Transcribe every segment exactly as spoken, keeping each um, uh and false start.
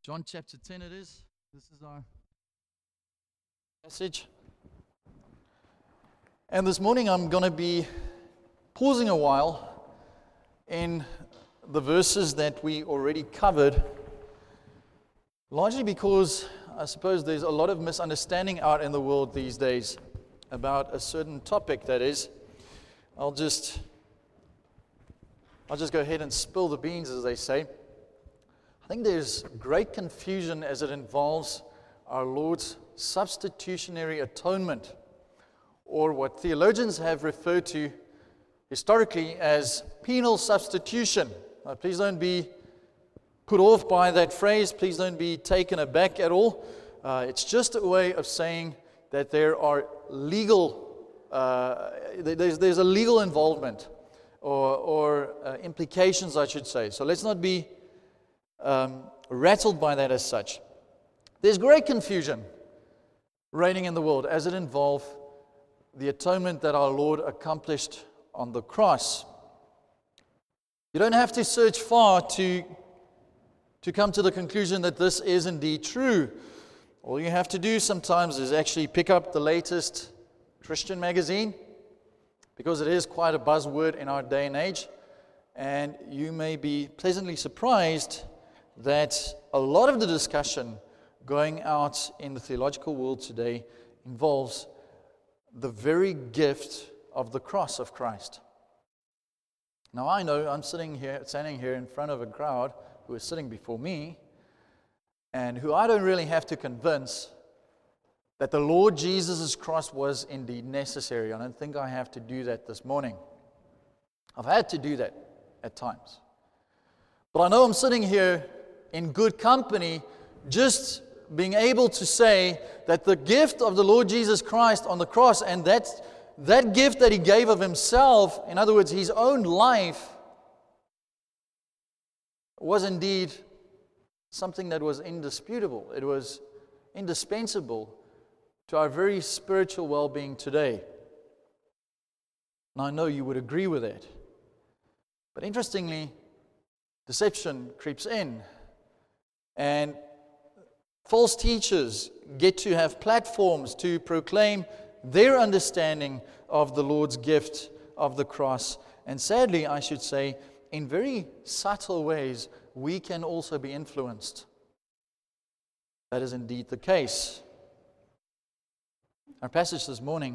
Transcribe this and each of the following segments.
John chapter ten it is. This is our passage. And this morning I'm going to be pausing a while in the verses that we already covered, largely because I suppose there's a lot of misunderstanding out in the world these days about a certain topic. That is, I'll just I'll just go ahead and spill the beans, as they say. I think there's great confusion as it involves our Lord's substitutionary atonement, or what theologians have referred to historically as penal substitution. Now, please don't be put off by that phrase. Please don't be taken aback at all. Uh, it's just a way of saying that there are legal, uh, there's, there's a legal involvement or, or uh, implications, I should say. So let's not be um, rattled by that as such. There's great confusion reigning in the world as it involves the atonement that our Lord accomplished on the cross. You don't have to search far to, to come to the conclusion that this is indeed true. All you have to do sometimes is actually pick up the latest Christian magazine, because it is quite a buzzword in our day and age, and you may be pleasantly surprised that a lot of the discussion going out in the theological world today involves the very gift of the cross of Christ. Now, I know I'm sitting here, standing here in front of a crowd who is sitting before me, and who I don't really have to convince that the Lord Jesus' cross was indeed necessary. I don't think I have to do that this morning. I've had to do that at times. But I know I'm sitting here in good company, just being able to say that the gift of the Lord Jesus Christ on the cross, and that, that gift that He gave of Himself, in other words, His own life, was indeed something that was indisputable. It was indispensable to our very spiritual well-being today. And I know you would agree with that. But interestingly, deception creeps in, and false teachers get to have platforms to proclaim their understanding of the Lord's gift of the cross. And sadly, I should say, in very subtle ways, we can also be influenced. That is indeed the case. Our passage this morning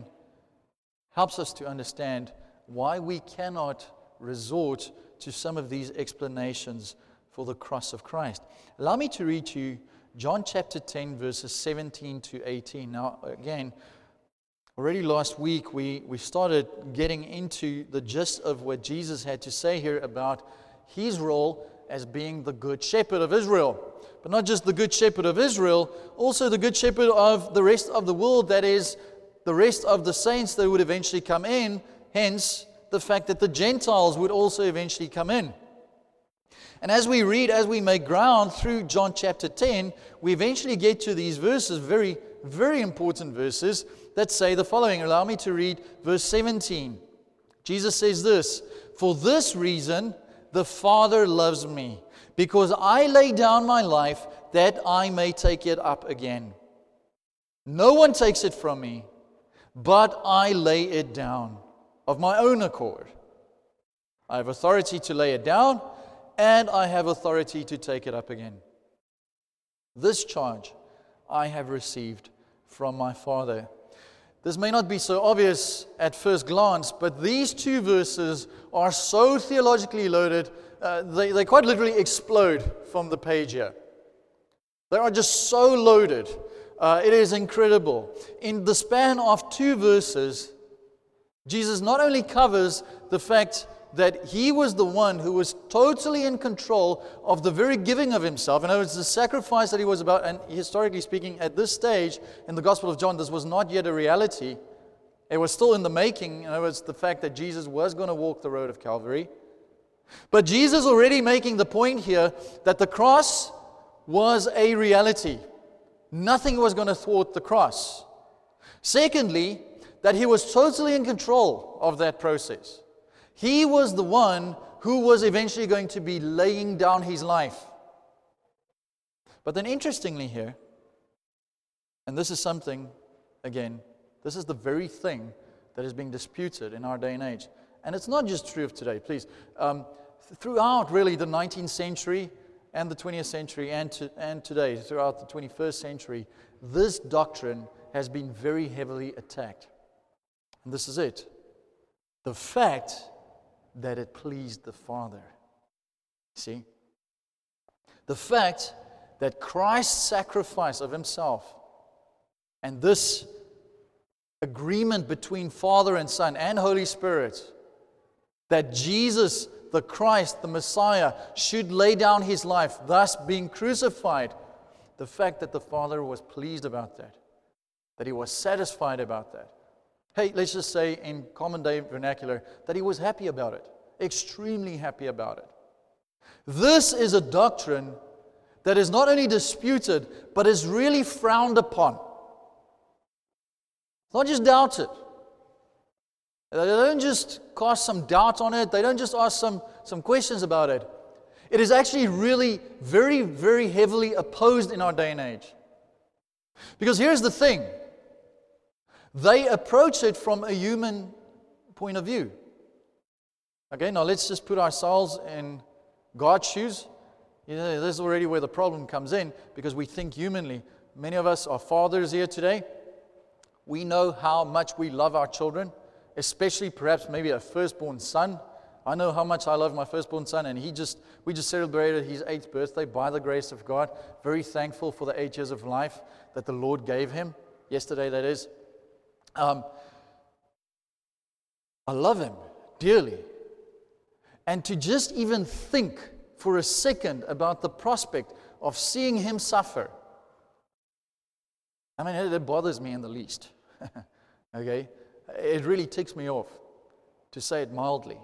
helps us to understand why we cannot resort to some of these explanations for the cross of Christ. Allow me to read to you John chapter ten, verses seventeen to eighteen. Now, again, already last week we, we started getting into the gist of what Jesus had to say here about His role as being the good shepherd of Israel. But not just the good shepherd of Israel, also the good shepherd of the rest of the world, that is, the rest of the saints that would eventually come in, hence the fact that the Gentiles would also eventually come in. And as we read, as we make ground through John chapter ten, we eventually get to these verses, very, very important verses, that say the following. Allow me to read verse seventeen. Jesus says this, "For this reason the Father loves me, because I lay down my life that I may take it up again. No one takes it from me, but I lay it down of my own accord. I have authority to lay it down, and I have authority to take it up again. This charge I have received from my Father." This may not be so obvious at first glance, but these two verses are so theologically loaded, uh, they, they quite literally explode from the page here. They are just so loaded. Uh, it is incredible. In the span of two verses, Jesus not only covers the fact that He was the one who was totally in control of the very giving of Himself. In other words, the sacrifice that He was about, and historically speaking, at this stage in the Gospel of John, this was not yet a reality. It was still in the making. In other words, the fact that Jesus was going to walk the road of Calvary. But Jesus already making the point here that the cross was a reality. Nothing was going to thwart the cross. Secondly, that He was totally in control of that process. He was the one who was eventually going to be laying down His life. But then interestingly here, and this is something, again, this is the very thing that is being disputed in our day and age. And it's not just true of today, please. Um, th- throughout really the nineteenth century and the twentieth century and, to, and today, throughout the twenty-first century, this doctrine has been very heavily attacked. And this is it. The fact that it pleased the Father. See? The fact that Christ's sacrifice of Himself and this agreement between Father and Son and Holy Spirit, that Jesus, the Christ, the Messiah, should lay down His life, thus being crucified, the fact that the Father was pleased about that, that He was satisfied about that. Hey, let's just say in common day vernacular, that He was happy about it, extremely happy about it. This is a doctrine that is not only disputed, but is really frowned upon. It's not just doubted. They don't just cast some doubt on it. They don't just ask some, some questions about it. It is actually really very, very heavily opposed in our day and age. Because here's the thing. They approach it from a human point of view. Okay, now let's just put ourselves in God's shoes. You know, this is already where the problem comes in, because we think humanly. Many of us are fathers here today. We know how much we love our children, especially perhaps maybe a firstborn son. I know how much I love my firstborn son, and he just we just celebrated his eighth birthday by the grace of God. Very thankful for the eight years of life that the Lord gave him. Yesterday, that is. Um, I love him dearly. And to just even think for a second about the prospect of seeing him suffer, I mean, it, it bothers me in the least. Okay? It really ticks me off, to say it mildly.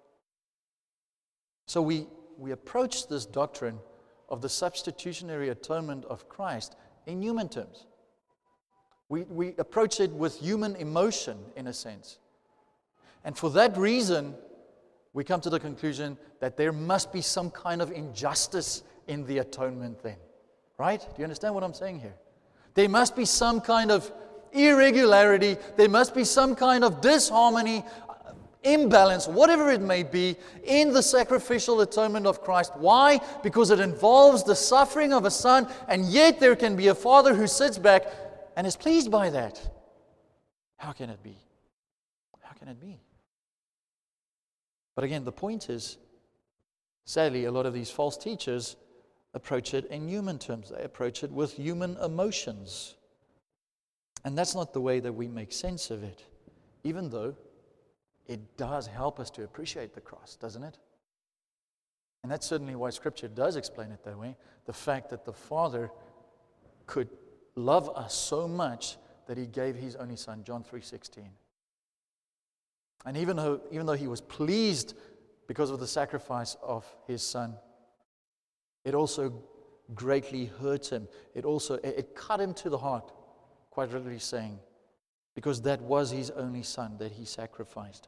So we, we approach this doctrine of the substitutionary atonement of Christ in human terms. We, we approach it with human emotion, in a sense. And for that reason, we come to the conclusion that there must be some kind of injustice in the atonement then. Right? Do you understand what I'm saying here? There must be some kind of irregularity. There must be some kind of disharmony, imbalance, whatever it may be, in the sacrificial atonement of Christ. Why? Because it involves the suffering of a son, and yet there can be a father who sits back and is pleased by that. How can it be? How can it be? But again, the point is, sadly, a lot of these false teachers approach it in human terms. They approach it with human emotions. And that's not the way that we make sense of it, even though it does help us to appreciate the cross, doesn't it? And that's certainly why Scripture does explain it that way. The fact that the Father could love us so much that He gave His only Son, John three sixteen. And even though, even though He was pleased because of the sacrifice of His Son, it also greatly hurt Him. It also, it, it cut Him to the heart, quite literally saying, because that was His only Son that He sacrificed.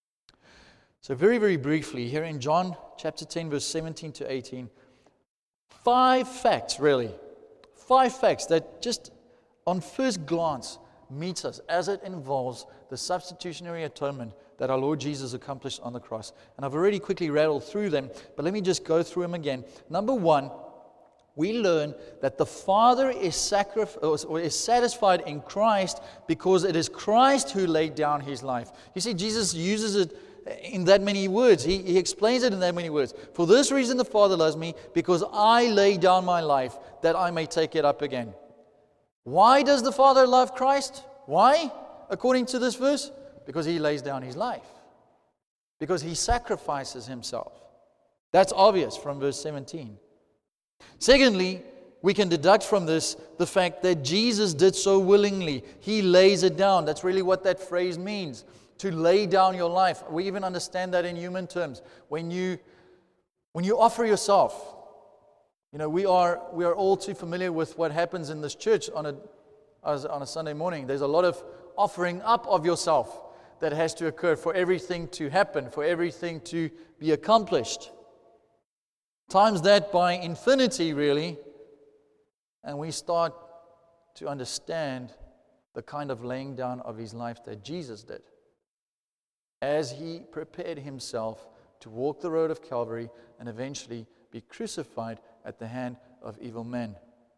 So very, very briefly, here in John chapter ten, verse seventeen to eighteen, five facts, really, five facts that just on first glance meets us as it involves the substitutionary atonement that our Lord Jesus accomplished on the cross. And I've already quickly rattled through them, but let me just go through them again. Number one, we learn that the Father is, sacrif- or is satisfied in Christ because it is Christ who laid down His life. You see, Jesus uses it in that many words. He, he explains it in that many words. For this reason the Father loves me, because I lay down my life that I may take it up again. Why does the Father love Christ? Why? According to this verse? Because He lays down His life. Because He sacrifices Himself. That's obvious from verse seventeen. Secondly, we can deduct from this the fact that Jesus did so willingly. He lays it down. That's really what that phrase means. To lay down your life. We even understand that in human terms. When you, when you offer yourself, you know, we are we are all too familiar with what happens in this church on a on a Sunday morning. There's a lot of offering up of yourself that has to occur for everything to happen, for everything to be accomplished. Times that by infinity, really, and we start to understand the kind of laying down of his life that Jesus did as he prepared himself to walk the road of Calvary and eventually be crucified at the hand of evil men.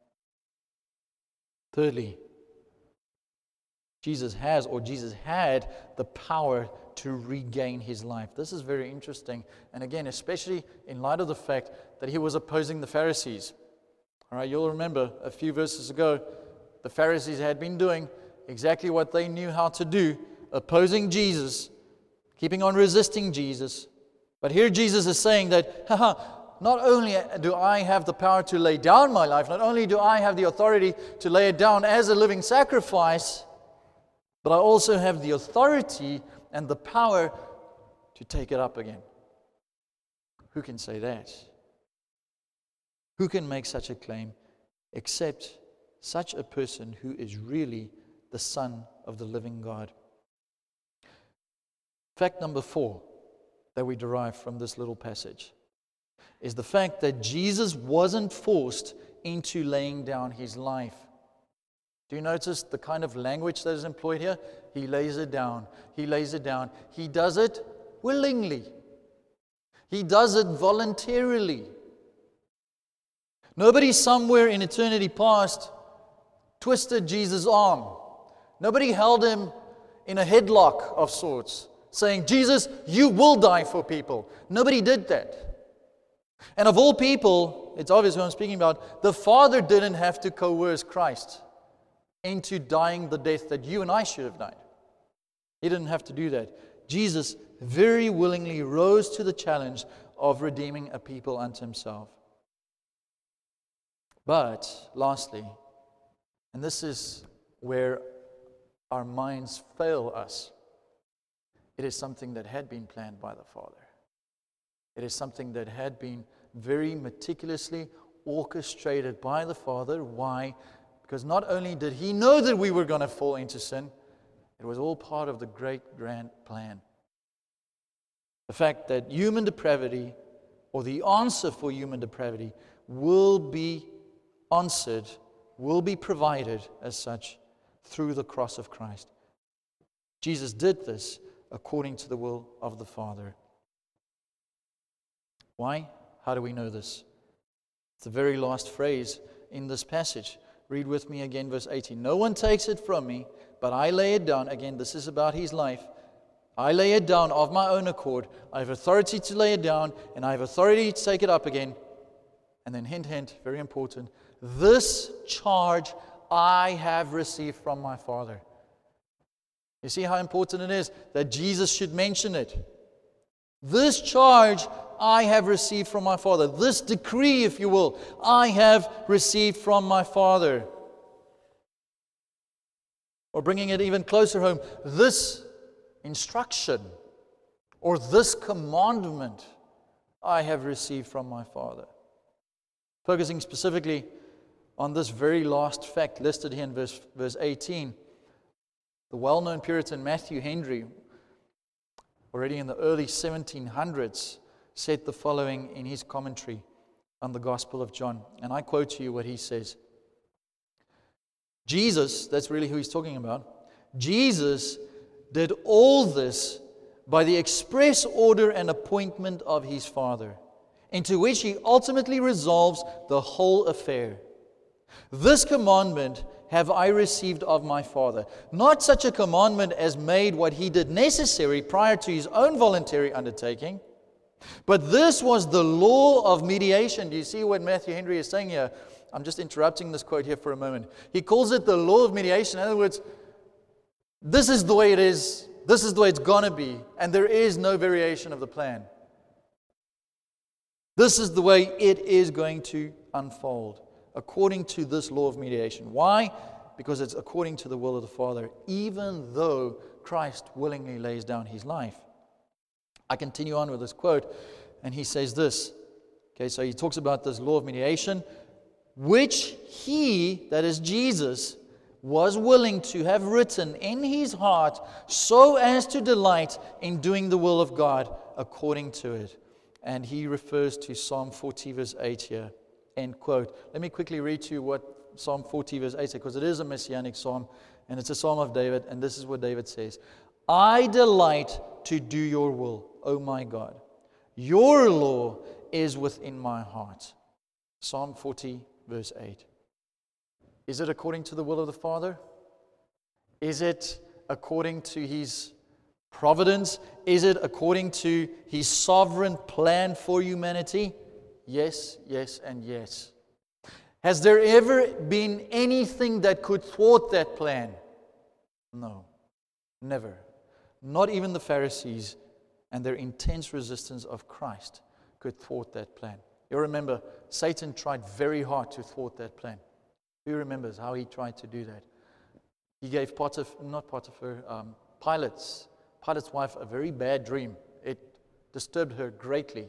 Thirdly, Jesus has, or Jesus had, the power to regain his life. This is very interesting, and again, especially in light of the fact that he was opposing the Pharisees. All right, you'll remember a few verses ago, the Pharisees had been doing exactly what they knew how to do, opposing Jesus, keeping on resisting Jesus. But here Jesus is saying that, haha, not only do I have the power to lay down my life, not only do I have the authority to lay it down as a living sacrifice, but I also have the authority and the power to take it up again. Who can say that? Who can make such a claim except such a person who is really the Son of the living God? Fact number four that we derive from this little passage is the fact that Jesus wasn't forced into laying down his life. Do you notice the kind of language that is employed here? He lays it down. He lays it down. He does it willingly. He does it voluntarily. Nobody somewhere in eternity past twisted Jesus' arm. Nobody held him in a headlock of sorts, saying, Jesus, you will die for people. Nobody did that. And of all people, it's obvious who I'm speaking about, the Father didn't have to coerce Christ into dying the death that you and I should have died. He didn't have to do that. Jesus very willingly rose to the challenge of redeeming a people unto himself. But, lastly, and this is where our minds fail us, it is something that had been planned by the Father. It is something that had been very meticulously orchestrated by the Father. Why? Because not only did he know that we were going to fall into sin, it was all part of the great grand plan. The fact that human depravity, or the answer for human depravity, will be answered, will be provided as such through the cross of Christ. Jesus did this according to the will of the Father. Why? How do we know this? It's the very last phrase in this passage. Read with me again, verse eighteen. No one takes it from me, but I lay it down. Again, this is about his life. I lay it down of my own accord. I have authority to lay it down, and I have authority to take it up again. And then, hint, hint, very important. This charge I have received from my Father. You see how important it is that Jesus should mention it. This charge I have received from my Father. This decree, if you will, I have received from my Father. Or bringing it even closer home, this instruction or this commandment I have received from my Father. Focusing specifically on this very last fact listed here in verse, verse eighteen, the well-known Puritan Matthew Henry, already in the early seventeen hundreds, said the following in his commentary on the Gospel of John. And I quote to you what he says. Jesus, that's really who he's talking about, Jesus did all this by the express order and appointment of his Father, into which he ultimately resolves the whole affair. This commandment have I received of my Father. Not such a commandment as made what he did necessary prior to his own voluntary undertaking, but this was the law of mediation. Do you see what Matthew Henry is saying here? I'm just interrupting this quote here for a moment. He calls it the law of mediation. In other words, this is the way it is. This is the way it's going to be. And there is no variation of the plan. This is the way it is going to unfold, according to this law of mediation. Why? Because it's according to the will of the Father, even though Christ willingly lays down his life. I continue on with this quote, and he says this. Okay, so he talks about this law of mediation, which he, that is Jesus, was willing to have written in his heart so as to delight in doing the will of God according to it. And he refers to Psalm forty verse eight here. End quote. Let me quickly read to you what Psalm forty, verse eight, because it is a messianic psalm, and it's a psalm of David, and this is what David says. I delight to do your will, O my God. Your law is within my heart. Psalm forty, verse eight. Is it according to the will of the Father? Is it according to His providence? Is it according to His sovereign plan for humanity? Yes, yes, and yes. Has there ever been anything that could thwart that plan? No, never. Not even the Pharisees and their intense resistance of Christ could thwart that plan. You remember, Satan tried very hard to thwart that plan. Who remembers how he tried to do that? He gave Potiphar, not Potiphar, um, Pilate's, Pilate's wife a very bad dream. It disturbed her greatly.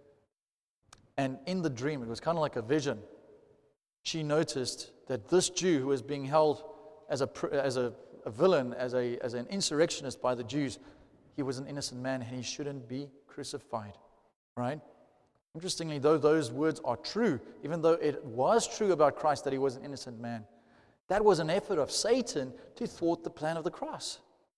And in the dream, it was kind of like a vision. She noticed that this Jew who was being held as a as a, a villain, as a as an insurrectionist by the Jews, he was an innocent man and he shouldn't be crucified. Right? Interestingly, though those words are true, even though it was true about Christ that he was an innocent man, that was an effort of Satan to thwart the plan of the cross.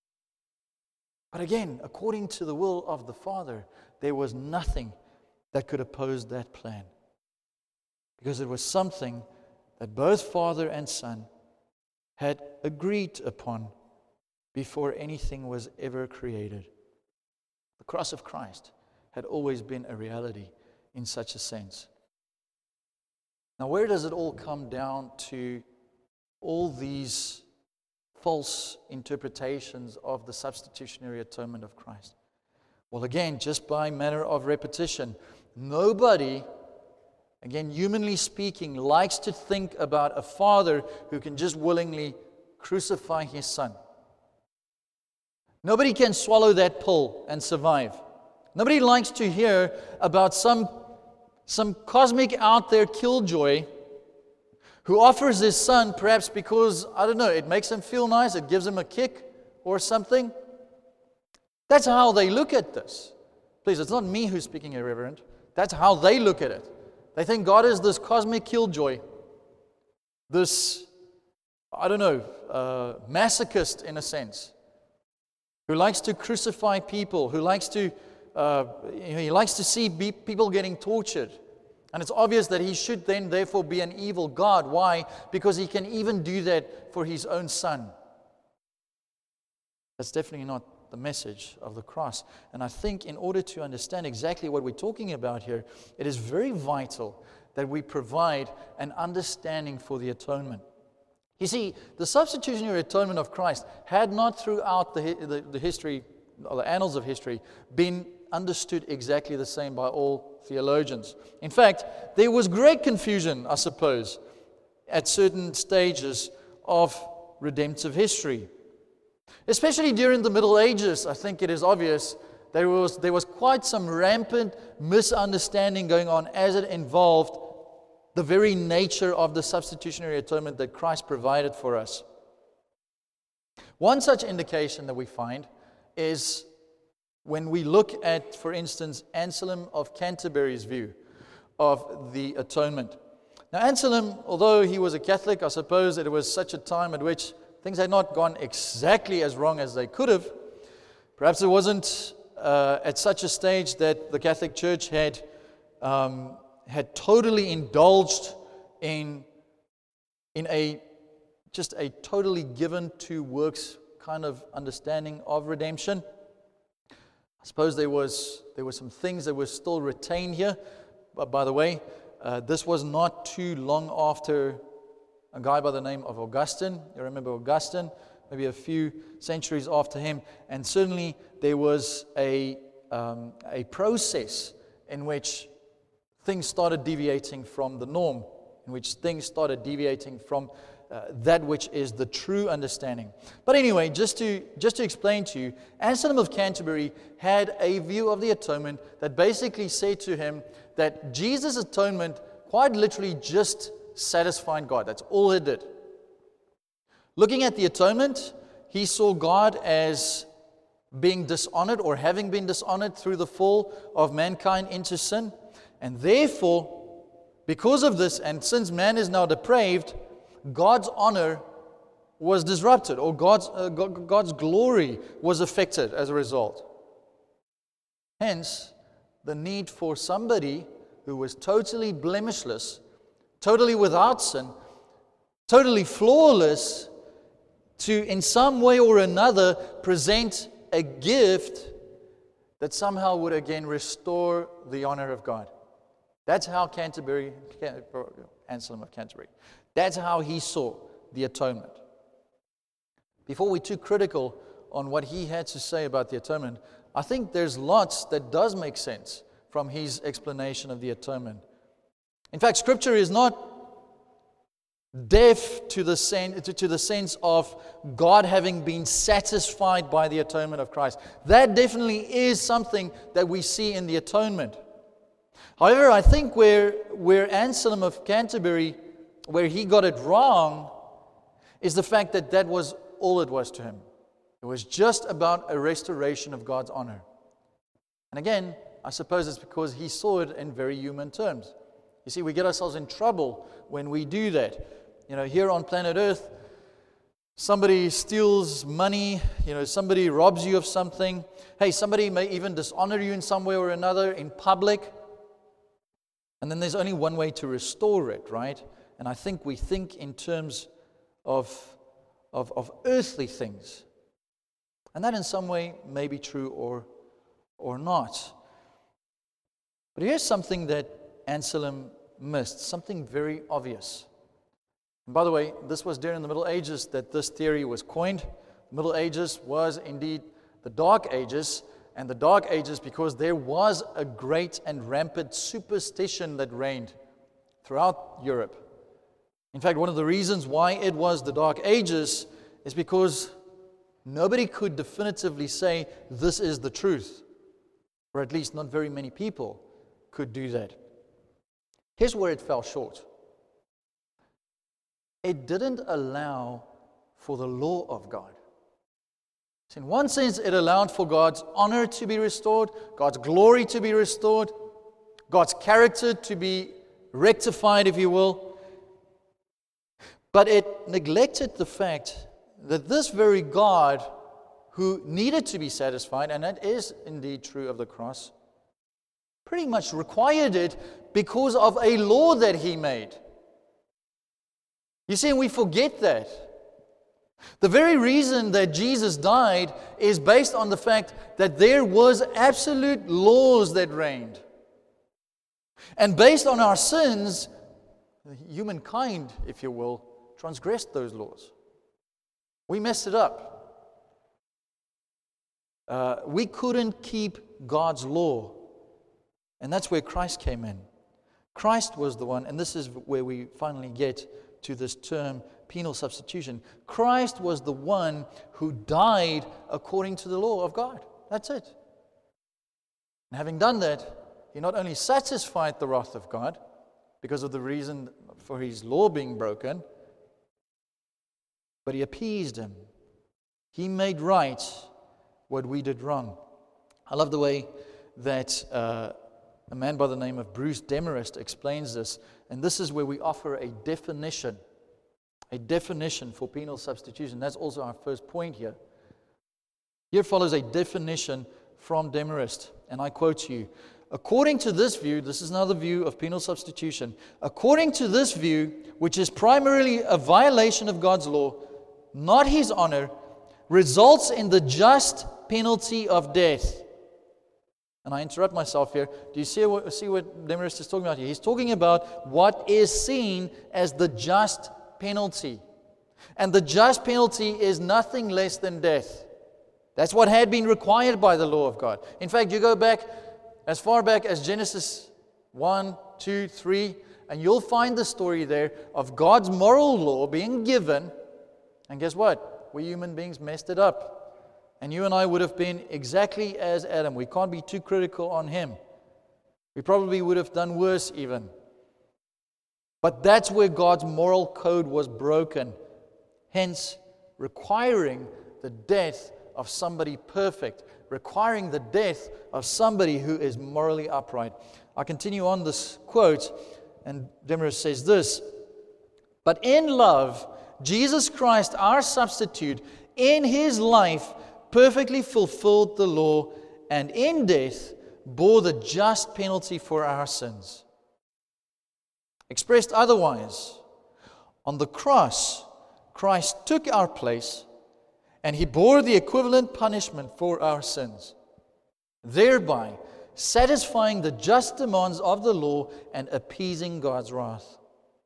But again, according to the will of the Father, there was nothing that could oppose that plan. Because it was something that both Father and Son had agreed upon before anything was ever created. The cross of Christ had always been a reality in such a sense. Now, where does it all come down to all these false interpretations of the substitutionary atonement of Christ? Well, again, just by manner of repetition, nobody, again, humanly speaking, likes to think about a father who can just willingly crucify his son. Nobody can swallow that pill and survive. Nobody likes to hear about some, some cosmic out there killjoy who offers his son, perhaps because, I don't know, it makes him feel nice, it gives him a kick or something. That's how they look at this. Please, it's not me who's speaking, irreverent. That's how they look at it. They think God is this cosmic killjoy, this, I don't know, uh, masochist in a sense, who likes to crucify people, who likes to, uh, you know, he likes to see be- people getting tortured. And it's obvious that he should then therefore be an evil God. Why? Because he can even do that for his own son. That's definitely not the message of the cross. And I think in order to understand exactly what we're talking about here, it is very vital that we provide an understanding for the atonement. You see, the substitutionary atonement of Christ had not throughout the, the, the history, or the annals of history, been understood exactly the same by all theologians. In fact, there was great confusion, I suppose, at certain stages of redemptive history. Especially during the Middle Ages, I think it is obvious there was, there was quite some rampant misunderstanding going on as it involved the very nature of the substitutionary atonement that Christ provided for us. One such indication that we find is when we look at, for instance, Anselm of Canterbury's view of the atonement. Now, Anselm, although he was a Catholic, I suppose it was such a time at which things had not gone exactly as wrong as they could have. Perhaps it wasn't uh, at such a stage that the Catholic Church had um, had totally indulged in in a just a totally given to works kind of understanding of redemption. I suppose there was there were some things that were still retained here. But by the way, uh, this was not too long after a guy by the name of Augustine. You remember Augustine? Maybe a few centuries after him. And certainly there was a um, a process in which things started deviating from the norm, in which things started deviating from uh, that which is the true understanding. But anyway, just to just to explain to you, Anselm of Canterbury had a view of the atonement that basically said to him that Jesus' atonement quite literally just satisfied God. That's all it did. Looking at the atonement, he saw God as being dishonored or having been dishonored through the fall of mankind into sin. And therefore, because of this, and since man is now depraved, God's honor was disrupted, or God's, uh, God's glory was affected as a result. Hence, the need for somebody who was totally blemishless, totally without sin, totally flawless, to in some way or another present a gift that somehow would again restore the honor of God. That's how Canterbury, Anselm of Canterbury, that's how he saw the atonement. Before we're too critical on what he had to say about the atonement, I think there's lots that does make sense from his explanation of the atonement. In fact, Scripture is not deaf to the, sen- to, to the sense of God having been satisfied by the atonement of Christ. That definitely is something that we see in the atonement. However, I think where, where Anselm of Canterbury, where he got it wrong, is the fact that that was all it was to him. It was just about a restoration of God's honor. And again, I suppose it's because he saw it in very human terms. You see, we get ourselves in trouble when we do that. You know, here on planet Earth, somebody steals money, you know, somebody robs you of something. Hey, somebody may even dishonor you in some way or another in public. And then there's only one way to restore it, right? And I think we think in terms of, of, of earthly things. And that in some way may be true or, or not. But here's something that Anselm missed, something very obvious. And by the way, this was during the Middle Ages that this theory was coined. The Middle Ages was indeed the Dark Ages, and the Dark Ages because there was a great and rampant superstition that reigned throughout Europe. In fact, one of the reasons why it was the Dark Ages is because nobody could definitively say this is the truth, or at least not very many people could do that. Here's where it fell short. It didn't allow for the law of God. So in one sense, it allowed for God's honor to be restored, God's glory to be restored, God's character to be rectified, if you will. But it neglected the fact that this very God who needed to be satisfied, and that is indeed true of the cross, pretty much required it because of a law that he made. You see, and we forget that. The very reason that Jesus died is based on the fact that there was absolute laws that reigned. And based on our sins, humankind, if you will, transgressed those laws. We messed it up. Uh, we couldn't keep God's law. And that's where Christ came in. Christ was the one, and this is where we finally get to this term, penal substitution. Christ was the one who died according to the law of God. That's it. And having done that, he not only satisfied the wrath of God because of the reason for his law being broken, but he appeased him. He made right what we did wrong. I love the way that uh, a man by the name of Bruce Demarest explains this, and this is where we offer a definition, a definition for penal substitution. That's also our first point here. Here follows a definition from Demarest, and I quote you. According to this view, this is another view of penal substitution. According to this view, which is primarily a violation of God's law, not his honor, results in the just penalty of death. And I interrupt myself here. Do you see what, see what Demarest is talking about here? He's talking about what is seen as the just penalty. And the just penalty is nothing less than death. That's what had been required by the law of God. In fact, you go back as far back as Genesis one, two, three, and you'll find the story there of God's moral law being given. And guess what? We human beings messed it up. And you and I would have been exactly as Adam. We can't be too critical on him. We probably would have done worse even. But that's where God's moral code was broken. Hence, requiring the death of somebody perfect, requiring the death of somebody who is morally upright. I continue on this quote, and Demarest says this: But in love, Jesus Christ, our substitute, in his life perfectly fulfilled the law, and in death bore the just penalty for our sins. Expressed otherwise, on the cross, Christ took our place, and he bore the equivalent punishment for our sins, thereby satisfying the just demands of the law and appeasing God's wrath.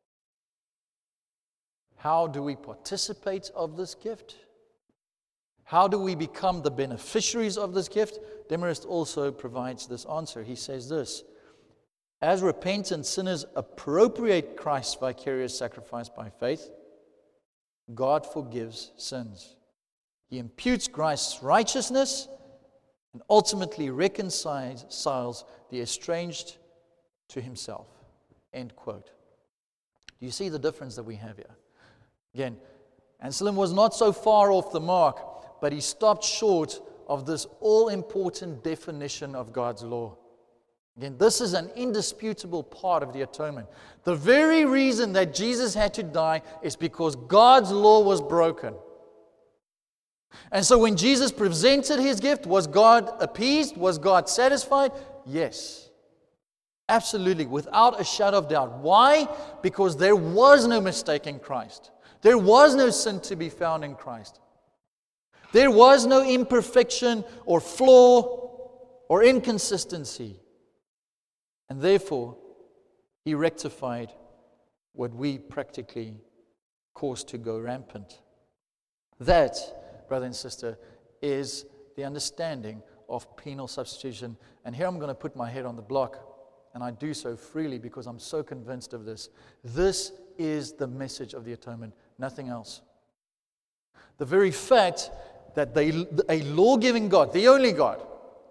How do we participate of this gift? How do we become the beneficiaries of this gift? Demarest also provides this answer. He says this: as repentant sinners appropriate Christ's vicarious sacrifice by faith, God forgives sins. He imputes Christ's righteousness and ultimately reconciles the estranged to himself. End quote. Do you see the difference that we have here? Again, Anselm was not so far off the mark, but he stopped short of this all-important definition of God's law. Again, this is an indisputable part of the atonement. The very reason that Jesus had to die is because God's law was broken. And so when Jesus presented his gift, was God appeased? Was God satisfied? Yes. Absolutely, without a shadow of doubt. Why? Because there was no mistake in Christ. There was no sin to be found in Christ. There was no imperfection or flaw or inconsistency. And therefore, he rectified what we practically caused to go rampant. That, brother and sister, is the understanding of penal substitution. And here I'm going to put my head on the block, and I do so freely because I'm so convinced of this. This is the message of the atonement, nothing else. The very fact that they, a law-giving God, the only God,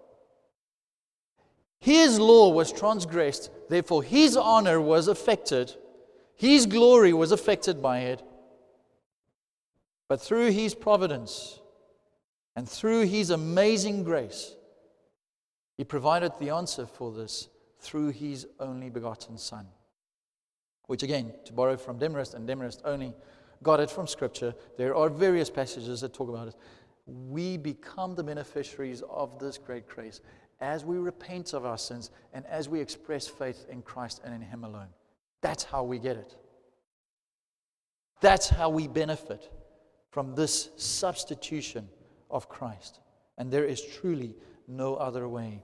his law was transgressed, therefore his honor was affected, his glory was affected by it. But through his providence and through his amazing grace, he provided the answer for this through his only begotten Son. Which again, to borrow from Demarest, and Demarest only got it from Scripture, there are various passages that talk about it. We become the beneficiaries of this great grace as we repent of our sins and as we express faith in Christ and in him alone. That's how we get it. That's how we benefit from this substitution of Christ. And there is truly no other way.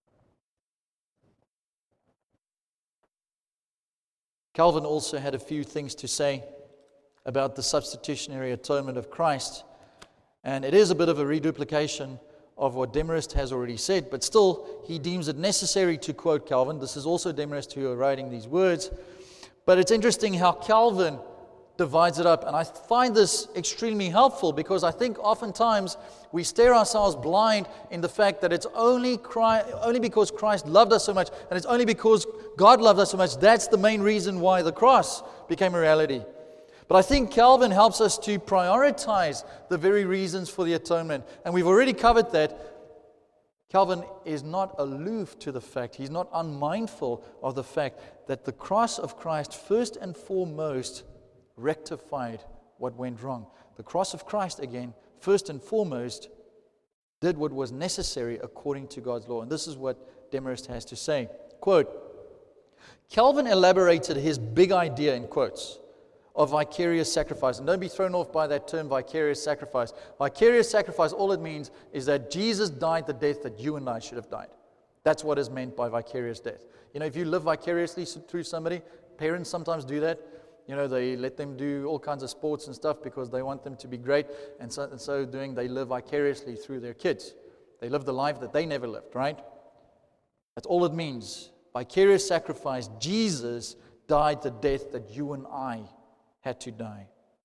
Calvin also had a few things to say about the substitutionary atonement of Christ. And it is a bit of a reduplication of what Demarest has already said, but still he deems it necessary to quote Calvin. This is also Demarest who are writing these words. But it's interesting how Calvin divides it up, and I find this extremely helpful because I think oftentimes we stare ourselves blind in the fact that it's only Christ, only because Christ loved us so much, and it's only because God loved us so much, that's the main reason why the cross became a reality. But I think Calvin helps us to prioritize the very reasons for the atonement. And we've already covered that. Calvin is not aloof to the fact, he's not unmindful of the fact that the cross of Christ first and foremost rectified what went wrong. The cross of Christ, again, first and foremost, did what was necessary according to God's law. And this is what Demarest has to say. Quote, Calvin elaborated his big idea, in quotes, of vicarious sacrifice. And don't be thrown off by that term, vicarious sacrifice. Vicarious sacrifice, all it means is that Jesus died the death that you and I should have died. That's what is meant by vicarious death. You know, if you live vicariously through somebody, parents sometimes do that. You know, they let them do all kinds of sports and stuff because they want them to be great. And so, and so doing, they live vicariously through their kids. They live the life that they never lived, right? That's all it means. Vicarious sacrifice. Jesus died the death that you and I had to die.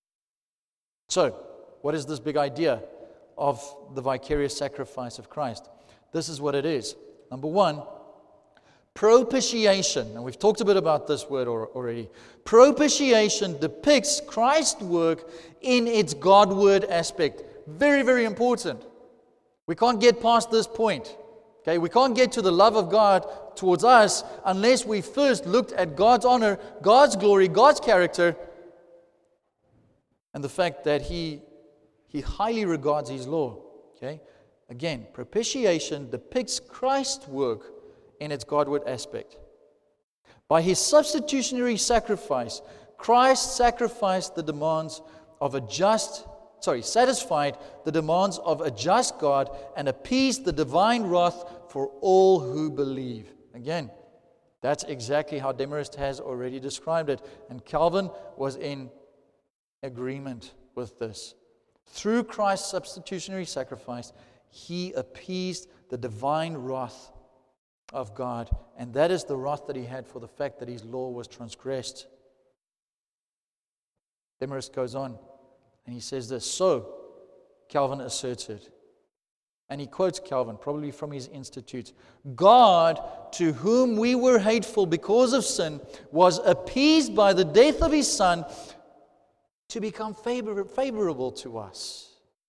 So, what is this big idea of the vicarious sacrifice of Christ? This is what it is. Number one, propitiation. And we've talked a bit about this word already. Propitiation depicts Christ's work in its Godward aspect. Very, very important. We can't get past this point. Okay, we can't get to the love of God towards us unless we first looked at God's honor, God's glory, God's character, and the fact that he, he highly regards his law. Okay? Again, propitiation depicts Christ's work in its Godward aspect. By his substitutionary sacrifice, Christ sacrificed the demands of a just, sorry, satisfied the demands of a just God and appeased the divine wrath for all who believe. Again, that's exactly how Demarest has already described it. And Calvin was in agreement with this. Through Christ's substitutionary sacrifice, he appeased the divine wrath of God. And that is the wrath that he had for the fact that his law was transgressed. Demarest goes on and he says this. So, Calvin asserts it. And he quotes Calvin, probably from his Institutes. God, to whom we were hateful because of sin, was appeased by the death of his Son to become favor- favorable to us.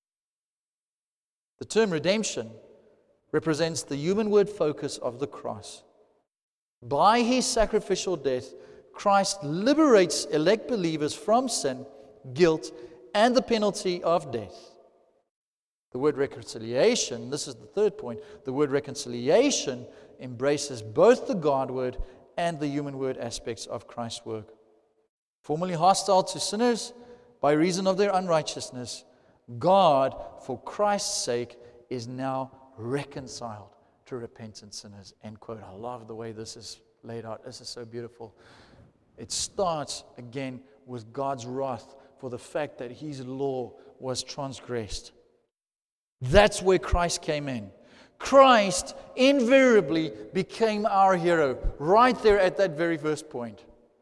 The term redemption represents the humanward focus of the cross. By his sacrificial death, Christ liberates elect believers from sin, guilt, and the penalty of death. The word reconciliation, this is the third point, the word reconciliation embraces both the Godward and the humanward aspects of Christ's work. Formerly hostile to sinners by reason of their unrighteousness, God, for Christ's sake, is now reconciled to repentant sinners. End quote. I love the way this is laid out. This is so beautiful. It starts again with God's wrath for the fact that his law was transgressed. That's where Christ came in. Christ invariably became our hero right there at that very first point.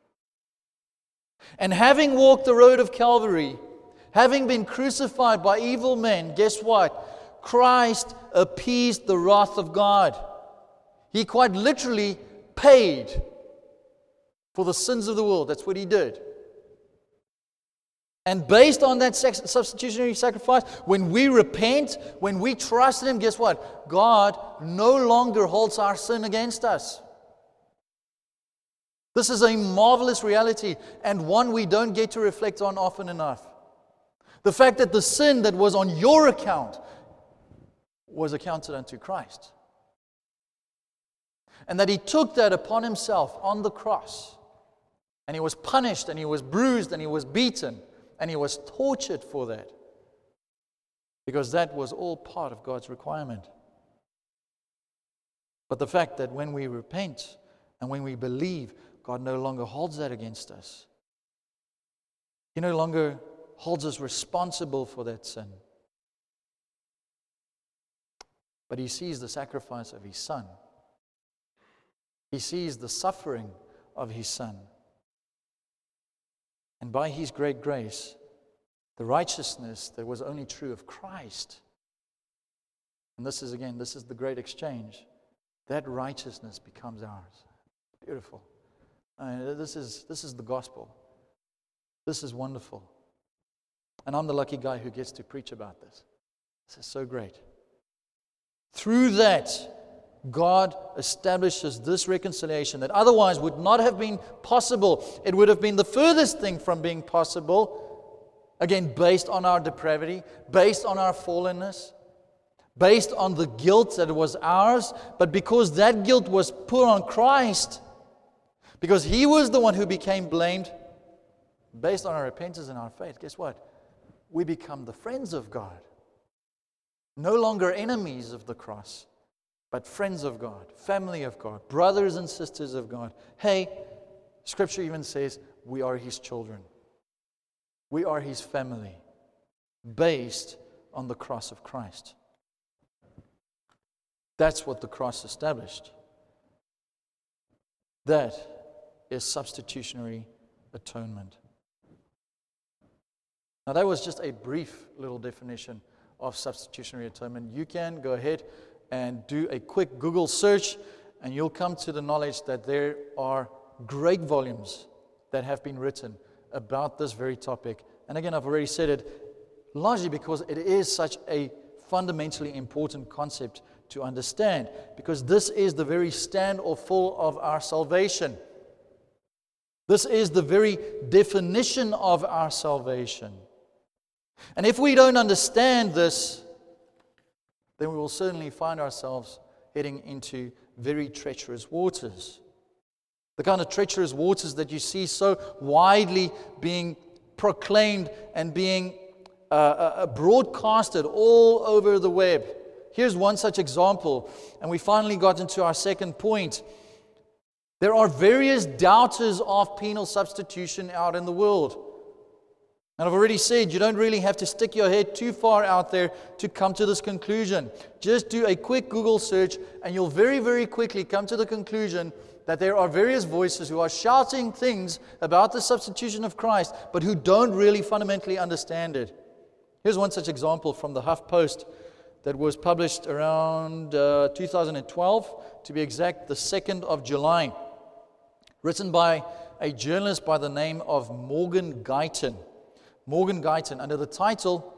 And having walked the road of Calvary, having been crucified by evil men, guess what? Christ appeased the wrath of God. He quite literally paid for the sins of the world. That's what he did. And based on that substitutionary sacrifice, when we repent, when we trust in him, guess what? God no longer holds our sin against us. This is a marvelous reality and one we don't get to reflect on often enough. The fact that the sin that was on your account was accounted unto Christ. And that he took that upon himself on the cross. And he was punished and he was bruised and he was beaten. And he was tortured for that. Because that was all part of God's requirement. But the fact that when we repent and when we believe, God no longer holds that against us. He no longer holds us responsible for that sin. But he sees the sacrifice of his Son. He sees the suffering of his Son. And by his great grace, the righteousness that was only true of Christ, and this is again, this is the great exchange, that righteousness becomes ours. Beautiful. I mean, this is, this is the gospel. This is wonderful. And I'm the lucky guy who gets to preach about this. This is so great. Through that, God establishes this reconciliation that otherwise would not have been possible. It would have been the furthest thing from being possible. Again, based on our depravity, based on our fallenness, based on the guilt that was ours. But because that guilt was put on Christ, because he was the one who became blamed, based on our repentance and our faith, guess what? We become the friends of God. No longer enemies of the cross, but friends of God, family of God, brothers and sisters of God. Hey, Scripture even says we are his children. We are his family, based on the cross of Christ. That's what the cross established. That is substitutionary atonement. Now that was just a brief little definition of substitutionary atonement. You can go ahead and do a quick Google search, and you'll come to the knowledge that there are great volumes that have been written about this very topic. And again, I've already said it, largely because it is such a fundamentally important concept to understand, because this is the very stand or fall of our salvation. This is the very definition of our salvation. And if we don't understand this, then we will certainly find ourselves heading into very treacherous waters. The kind of treacherous waters that you see so widely being proclaimed and being uh, uh, broadcasted all over the web. Here's one such example, and we finally got into our second point. There are various doubters of penal substitution out in the world. And I've already said, you don't really have to stick your head too far out there to come to this conclusion. Just do a quick Google search, and you'll very, very quickly come to the conclusion that there are various voices who are shouting things about the substitution of Christ, but who don't really fundamentally understand it. Here's one such example from the HuffPost that was published around uh, two thousand twelve, to be exact, the second of July. Written by a journalist by the name of Morgan Guyton. Morgan Guyton, under the title,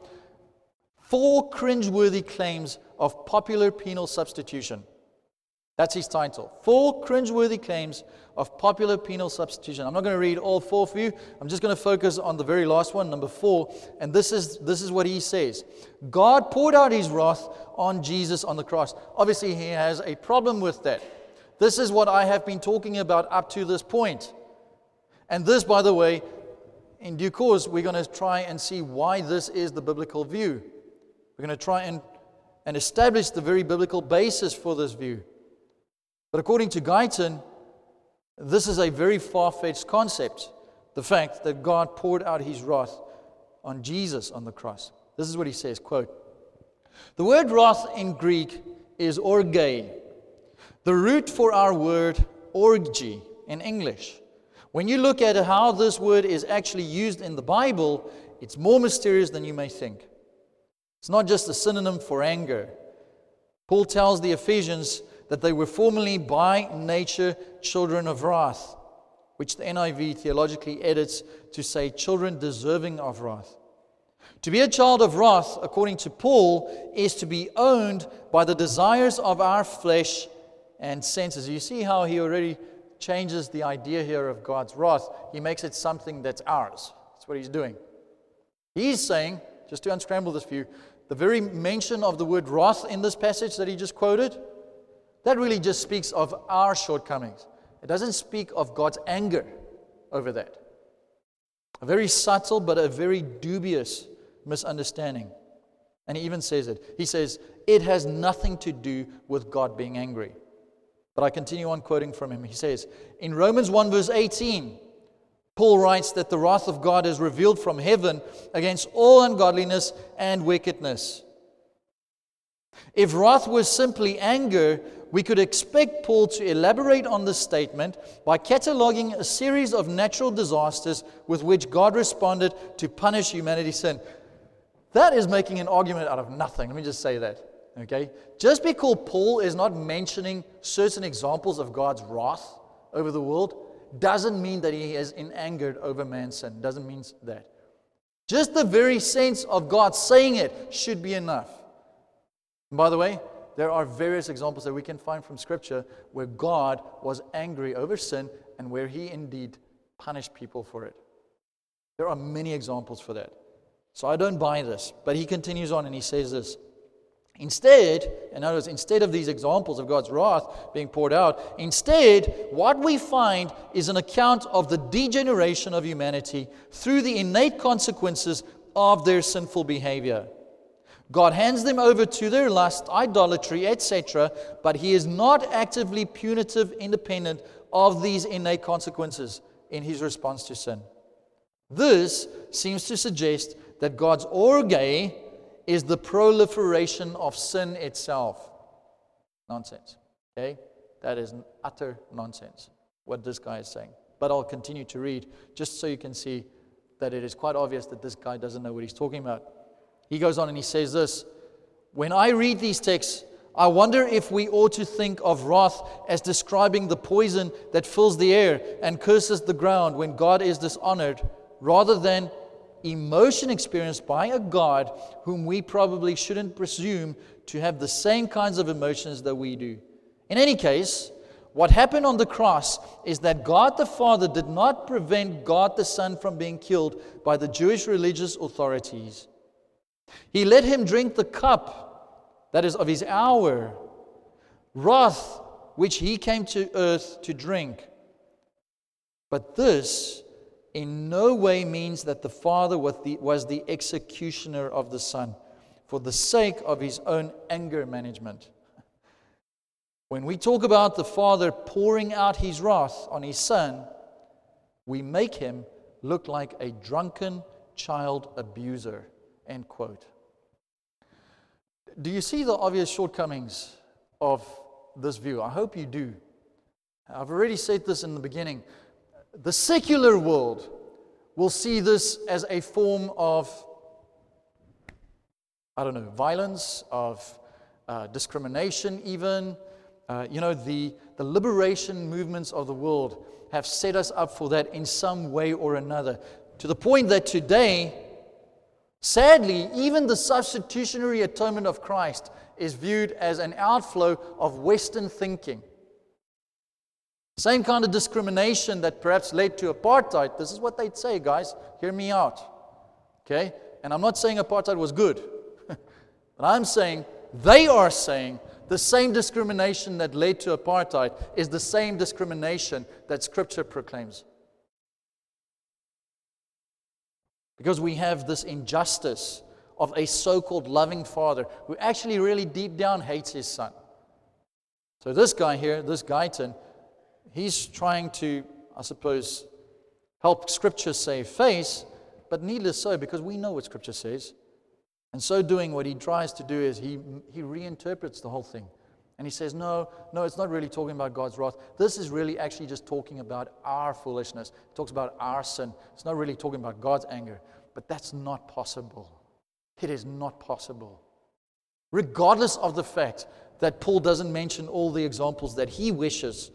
Four Cringeworthy Claims of Popular Penal Substitution. That's his title. Four Cringeworthy Claims of Popular Penal Substitution. I'm not going to read all four for you. I'm just going to focus on the very last one, number four. And this is, this is what he says. God poured out His wrath on Jesus on the cross. Obviously, he has a problem with that. This is what I have been talking about up to this point. And this, by the way, in due course, we're going to try and see why this is the biblical view. We're going to try and, and establish the very biblical basis for this view. But according to Guyton, this is a very far-fetched concept. The fact that God poured out His wrath on Jesus on the cross. This is what he says, quote, "The word wrath in Greek is orge, the root for our word orgy in English. When you look at how this word is actually used in the Bible, it's more mysterious than you may think. It's not just a synonym for anger. Paul tells the Ephesians that they were formerly by nature children of wrath, which the N I V theologically edits to say children deserving of wrath. To be a child of wrath, according to Paul, is to be owned by the desires of our flesh and senses." You see how he already changes the idea here of God's wrath. He makes it something that's ours. That's what he's doing. He's saying, just to unscramble this for you, the very mention of the word wrath in this passage that he just quoted, that really just speaks of our shortcomings. It doesn't speak of God's anger over that. A very subtle but a very dubious misunderstanding. And he even says it. He says, it has nothing to do with God being angry. But I continue on quoting from him. He says, in Romans one verse eighteen, Paul writes that the wrath of God is revealed from heaven against all ungodliness and wickedness. If wrath was simply anger, we could expect Paul to elaborate on this statement by cataloging a series of natural disasters with which God responded to punish humanity's sin. That is making an argument out of nothing. Let me just say that. Okay? Just because Paul is not mentioning certain examples of God's wrath over the world doesn't mean that he is in anger over man's sin. Doesn't mean that. Just the very sense of God saying it should be enough. And by the way, there are various examples that we can find from Scripture where God was angry over sin and where He indeed punished people for it. There are many examples for that. So I don't buy this. But he continues on and he says this. Instead, in other words, instead of these examples of God's wrath being poured out, instead, what we find is an account of the degeneration of humanity through the innate consequences of their sinful behavior. God hands them over to their lust, idolatry, et cetera, but He is not actively punitive, independent of these innate consequences in His response to sin. This seems to suggest that God's orge is the proliferation of sin itself. Nonsense. Okay? That is utter nonsense, what this guy is saying. But I'll continue to read, just so you can see that it is quite obvious that this guy doesn't know what he's talking about. He goes on and he says this, when I read these texts, I wonder if we ought to think of wrath as describing the poison that fills the air and curses the ground when God is dishonored, rather than emotion experienced by a God whom we probably shouldn't presume to have the same kinds of emotions that we do. In any case, what happened on the cross is that God the Father did not prevent God the Son from being killed by the Jewish religious authorities. He let him drink the cup, that is, of his hour, wrath, which he came to earth to drink. But this in no way means that the Father was the, was the executioner of the Son for the sake of his own anger management. When we talk about the Father pouring out his wrath on his Son, we make him look like a drunken child abuser. End quote. Do you see the obvious shortcomings of this view? I hope you do. I've already said this in the beginning. The secular world will see this as a form of, I don't know, violence, of uh, discrimination even. Uh, you know, the, the liberation movements of the world have set us up for that in some way or another. To the point that today, sadly, even the substitutionary atonement of Christ is viewed as an outflow of Western thinking. Same kind of discrimination that perhaps led to apartheid. This is what they'd say, guys. Hear me out. Okay? And I'm not saying apartheid was good. But I'm saying, they are saying, the same discrimination that led to apartheid is the same discrimination that Scripture proclaims. Because we have this injustice of a so-called loving father who actually really deep down hates his son. So this guy here, this Guyton, he's trying to, I suppose, help Scripture save face, but needless so, because we know what Scripture says. And so doing, what he tries to do is he, he reinterprets the whole thing. And he says, no, no, it's not really talking about God's wrath. This is really actually just talking about our foolishness. It talks about our sin. It's not really talking about God's anger. But that's not possible. It is not possible. Regardless of the fact that Paul doesn't mention all the examples that he wishes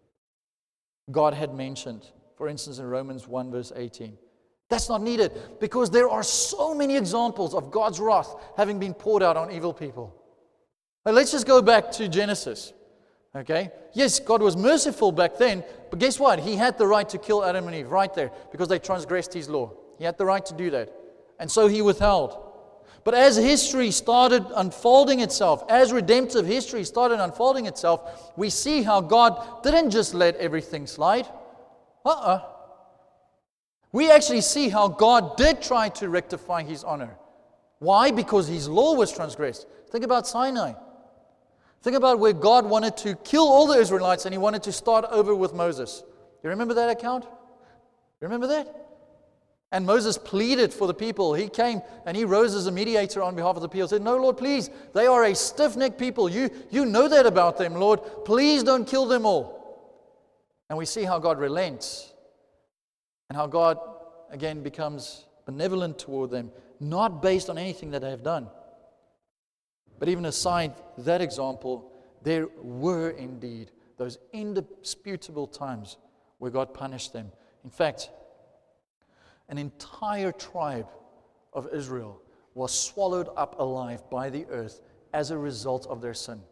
God had mentioned. For instance, in Romans one verse eighteen. That's not needed because there are so many examples of God's wrath having been poured out on evil people. Now, let's just go back to Genesis. Okay? Yes, God was merciful back then, but guess what? He had the right to kill Adam and Eve right there because they transgressed his law. He had the right to do that. And so he withheld. But as history started unfolding itself, as redemptive history started unfolding itself, we see how God didn't just let everything slide. Uh-uh. We actually see how God did try to rectify his honor. Why? Because his law was transgressed. Think about Sinai. Think about where God wanted to kill all the Israelites and he wanted to start over with Moses. You remember that account? You remember that? And Moses pleaded for the people. He came and he rose as a mediator on behalf of the people. He said, no, Lord, please. They are a stiff-necked people. You, you know that about them, Lord. Please don't kill them all. And we see how God relents. And how God, again, becomes benevolent toward them, not based on anything that they have done. But even aside that example, there were indeed those indisputable times where God punished them. In fact, an entire tribe of Israel was swallowed up alive by the earth as a result of their sin.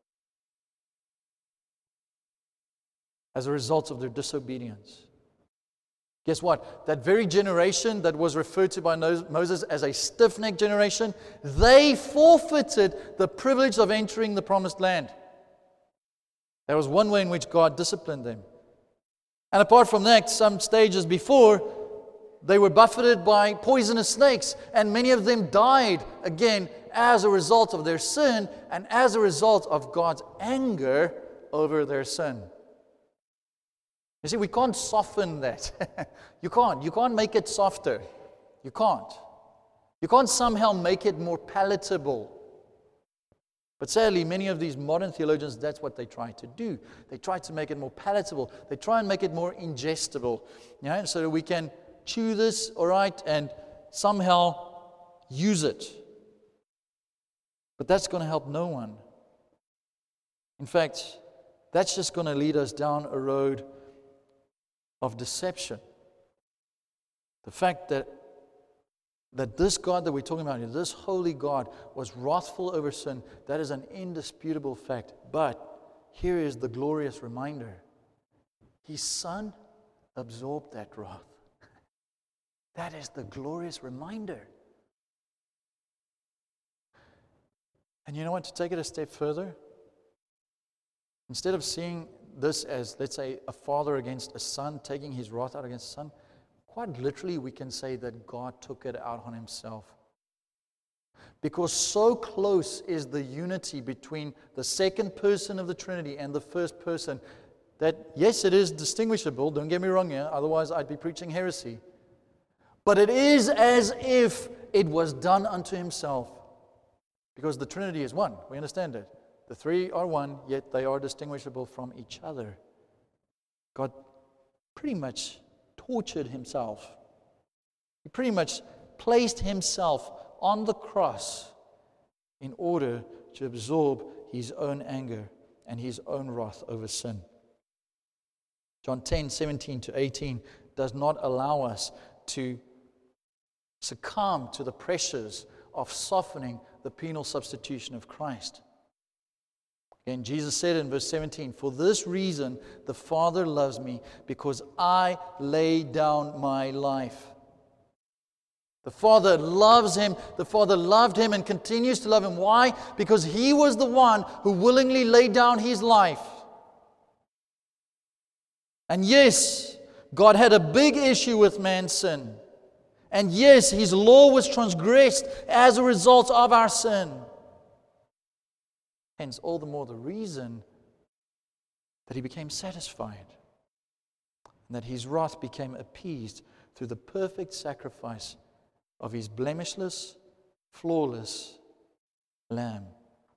As a result of their disobedience. Guess what? That very generation that was referred to by Moses as a stiff-necked generation, they forfeited the privilege of entering the promised land. That was one way in which God disciplined them. And apart from that, some stages before, they were buffeted by poisonous snakes, and many of them died, again, as a result of their sin and as a result of God's anger over their sin. You see, we can't soften that. You can't. You can't make it softer. You can't. You can't somehow make it more palatable. But sadly, many of these modern theologians, that's what they try to do. They try to make it more palatable. They try and make it more ingestible. You know, so that we can chew this, all right, and somehow use it. But that's going to help no one. In fact, that's just going to lead us down a road of deception. The fact that that this God that we're talking about here, this holy God, was wrathful over sin, that is an indisputable fact. But here is the glorious reminder. His Son absorbed that wrath. That is the glorious reminder. And you know what? To take it a step further, instead of seeing this as, let's say, a father against a son, taking his wrath out against a son, quite literally we can say that God took it out on himself. Because so close is the unity between the second person of the Trinity and the first person that, yes, it is distinguishable, don't get me wrong here, otherwise I'd be preaching heresy. But it is as if it was done unto himself. Because the Trinity is one, we understand it. The three are one, yet they are distinguishable from each other. God pretty much tortured himself. He pretty much placed himself on the cross in order to absorb his own anger and his own wrath over sin. John ten, seventeen to eighteen does not allow us to succumb to the pressures of softening the penal substitution of Christ. And Jesus said in verse seventeen, "For this reason the Father loves me, because I lay down my life." The Father loves him. The Father loved him and continues to love him. Why? Because he was the one who willingly laid down his life. And yes, God had a big issue with man's sin. And yes, his law was transgressed as a result of our sin. Hence, all the more the reason that he became satisfied and that his wrath became appeased through the perfect sacrifice of his blemishless, flawless Lamb.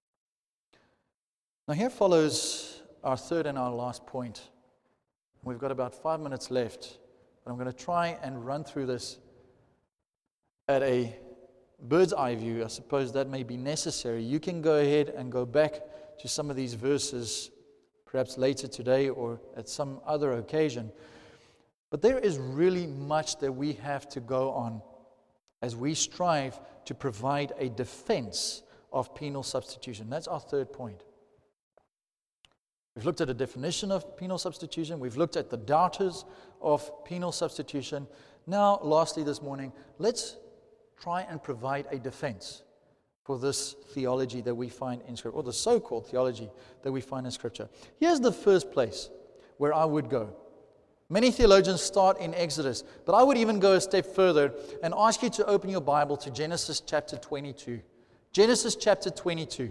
Now here follows our third and our last point. We've got about five minutes left, but I'm going to try and run through this at a bird's eye view. I suppose that may be necessary. You can go ahead and go back to some of these verses, perhaps later today or at some other occasion. But there is really much that we have to go on as we strive to provide a defense of penal substitution. That's our third point. We've looked at a definition of penal substitution. We've looked at the doubters of penal substitution. Now, lastly this morning, let's try and provide a defense for this theology that we find in Scripture, or the so-called theology that we find in Scripture. Here's the first place where I would go. Many theologians start in Exodus, but I would even go a step further and ask you to open your Bible to Genesis chapter twenty-two. Genesis chapter twenty-two.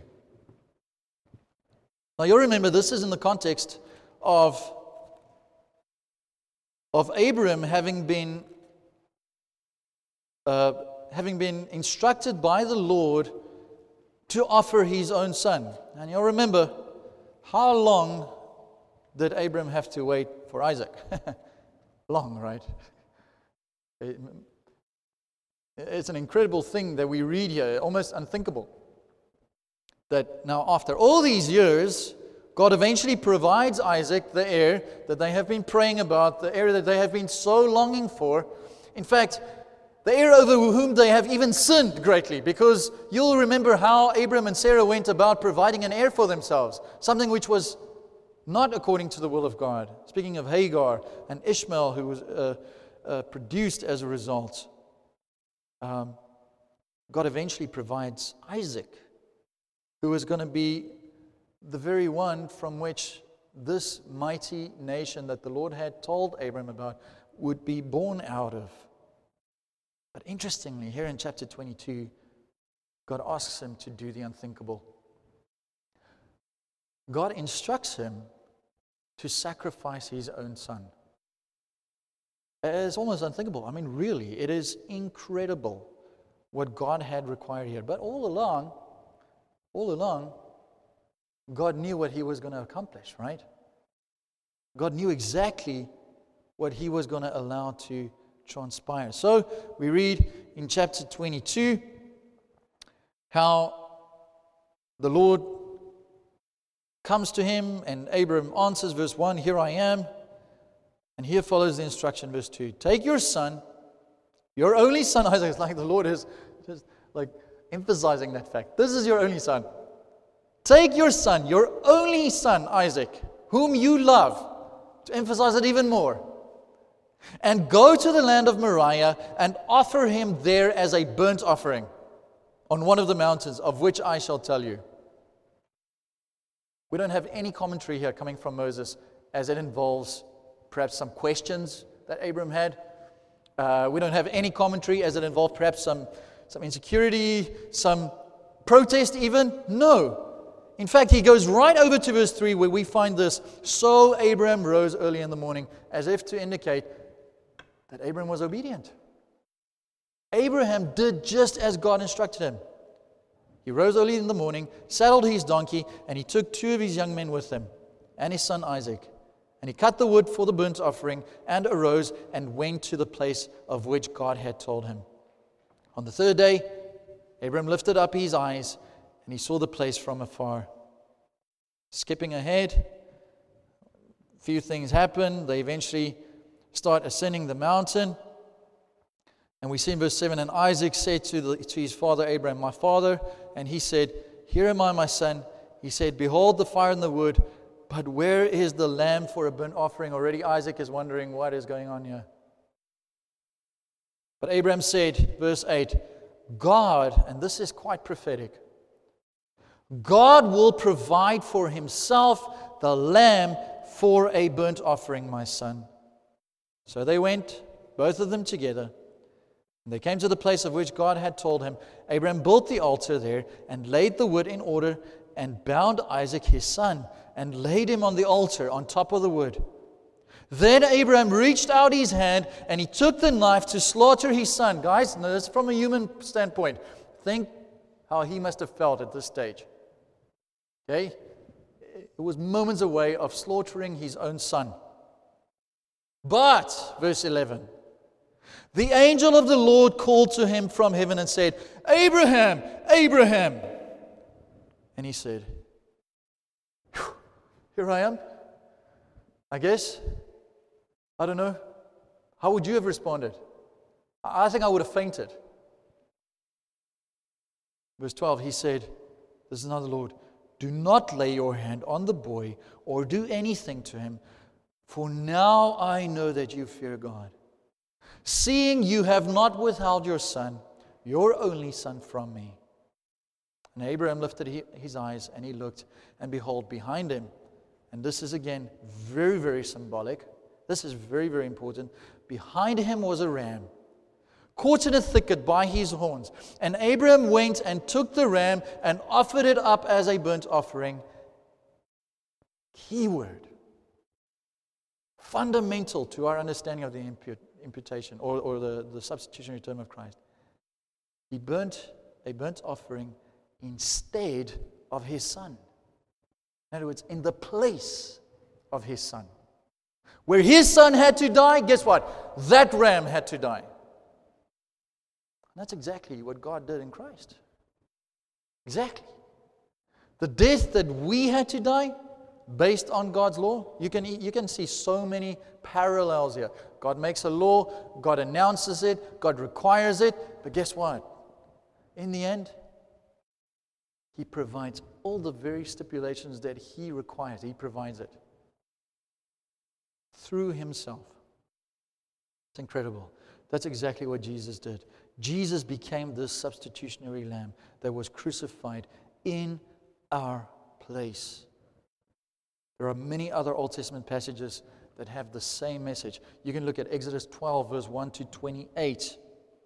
Now you'll remember this is in the context of, of Abram having been uh, having been instructed by the Lord to offer his own son. And you'll remember, how long did Abram have to wait for Isaac? Long, right? It, it's an incredible thing that we read here, almost unthinkable. That now after all these years, God eventually provides Isaac the heir that they have been praying about, the heir that they have been so longing for. In fact, the heir over whom they have even sinned greatly, because you'll remember how Abram and Sarah went about providing an heir for themselves, something which was not according to the will of God. Speaking of Hagar and Ishmael, who was uh, uh, produced as a result, um, God eventually provides Isaac, who is going to be the very one from which this mighty nation that the Lord had told Abram about would be born out of. But interestingly, here in chapter twenty-two, God asks him to do the unthinkable. God instructs him to sacrifice his own son. It's almost unthinkable. I mean, really, it is incredible what God had required here. But all along, all along, God knew what he was going to accomplish, right? God knew exactly what he was going to allow to transpire. So we read in chapter twenty-two how the Lord comes to him and Abram answers, verse one, "Here I am." And here follows the instruction, verse two. "Take your son, your only son," Isaac. It's like the Lord is just like emphasizing that fact. This is your only son. "Take your son, your only son, Isaac, whom you love," to emphasize it even more, "and go to the land of Moriah and offer him there as a burnt offering on one of the mountains of which I shall tell you." We don't have any commentary here coming from Moses as it involves perhaps some questions that Abram had. Uh, we don't have any commentary as it involved perhaps some, some insecurity, some protest even. No. In fact, he goes right over to verse three where we find this. So Abram rose early in the morning, as if to indicate that Abram was obedient. Abraham did just as God instructed him. He rose early in the morning, saddled his donkey, and he took two of his young men with him, and his son Isaac. And he cut the wood for the burnt offering, and arose and went to the place of which God had told him. On the third day, Abram lifted up his eyes, and he saw the place from afar. Skipping ahead, a few things happen. They eventually start ascending the mountain. And we see in verse seven, and Isaac said to, the, to his father Abraham, my father, and he said, here am I, my son. He said, behold the fire and the wood, but where is the lamb for a burnt offering? Already Isaac is wondering what is going on here. But Abraham said, verse eight, God, and this is quite prophetic, God will provide for himself the lamb for a burnt offering, my son. So they went, both of them together. And they came to the place of which God had told him. Abraham built the altar there and laid the wood in order and bound Isaac his son and laid him on the altar on top of the wood. Then Abraham reached out his hand and he took the knife to slaughter his son. Guys, now this is from a human standpoint. Think how he must have felt at this stage. Okay? It was moments away of slaughtering his own son. But, verse eleven, the angel of the Lord called to him from heaven and said, Abraham, Abraham. And he said, here I am. I guess. I don't know. How would you have responded? I think I would have fainted. Verse twelve, he said, this is now the Lord, do not lay your hand on the boy or do anything to him, for now I know that you fear God, seeing you have not withheld your son, your only son, from me. And Abraham lifted his eyes and he looked, and behold, behind him, and this is again very, very symbolic. This is very, very important. Behind him was a ram, caught in a thicket by his horns. And Abraham went and took the ram and offered it up as a burnt offering. Keyword. Fundamental to our understanding of the impute, imputation or, or the, the substitutionary term of Christ. He burnt a burnt offering instead of his son. In other words, in the place of his son. Where his son had to die, guess what? That ram had to die. And that's exactly what God did in Christ. Exactly. The death that we had to die, based on God's law, you can, you can see so many parallels here. God makes a law, God announces it, God requires it, but guess what? In the end, He provides all the very stipulations that He requires. He provides it through Himself. It's incredible. That's exactly what Jesus did. Jesus became this substitutionary lamb that was crucified in our place. There are many other Old Testament passages that have the same message. You can look at Exodus twelve, verse one to twenty-eight,